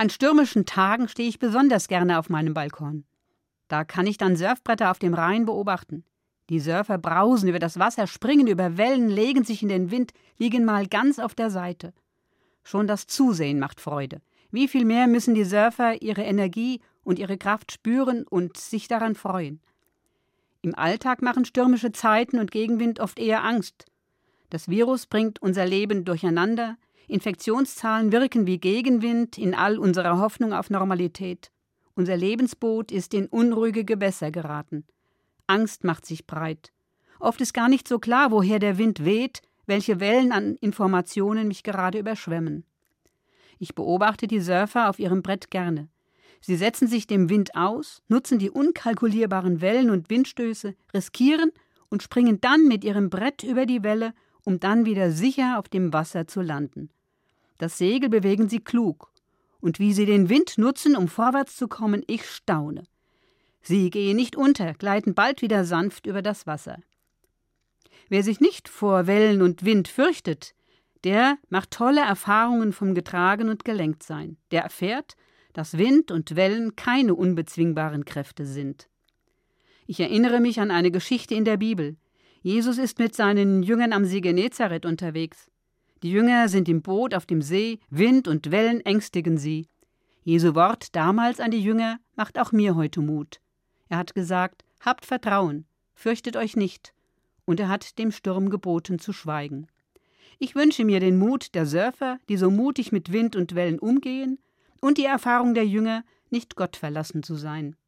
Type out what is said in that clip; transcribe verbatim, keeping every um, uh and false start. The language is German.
An stürmischen Tagen stehe ich besonders gerne auf meinem Balkon. Da kann ich dann Surfbretter auf dem Rhein beobachten. Die Surfer brausen über das Wasser, springen über Wellen, legen sich in den Wind, liegen mal ganz auf der Seite. Schon das Zusehen macht Freude. Wie viel mehr müssen die Surfer ihre Energie und ihre Kraft spüren und sich daran freuen. Im Alltag machen stürmische Zeiten und Gegenwind oft eher Angst. Das Virus bringt unser Leben durcheinander, Infektionszahlen wirken wie Gegenwind in all unserer Hoffnung auf Normalität. Unser Lebensboot ist in unruhige Gewässer geraten. Angst macht sich breit. Oft ist gar nicht so klar, woher der Wind weht, welche Wellen an Informationen mich gerade überschwemmen. Ich beobachte die Surfer auf ihrem Brett gerne. Sie setzen sich dem Wind aus, nutzen die unkalkulierbaren Wellen und Windstöße, riskieren und springen dann mit ihrem Brett über die Welle, um dann wieder sicher auf dem Wasser zu landen. Das Segel bewegen sie klug. Und wie sie den Wind nutzen, um vorwärts zu kommen, ich staune. Sie gehen nicht unter, gleiten bald wieder sanft über das Wasser. Wer sich nicht vor Wellen und Wind fürchtet, der macht tolle Erfahrungen vom Getragen und Gelenktsein. Der erfährt, dass Wind und Wellen keine unbezwingbaren Kräfte sind. Ich erinnere mich an eine Geschichte in der Bibel. Jesus ist mit seinen Jüngern am See Genezareth unterwegs. Die Jünger sind im Boot auf dem See, Wind und Wellen ängstigen sie. Jesu Wort damals an die Jünger macht auch mir heute Mut. Er hat gesagt, habt Vertrauen, fürchtet euch nicht. Und er hat dem Sturm geboten zu schweigen. Ich wünsche mir den Mut der Surfer, die so mutig mit Wind und Wellen umgehen, und die Erfahrung der Jünger, nicht gottverlassen zu sein.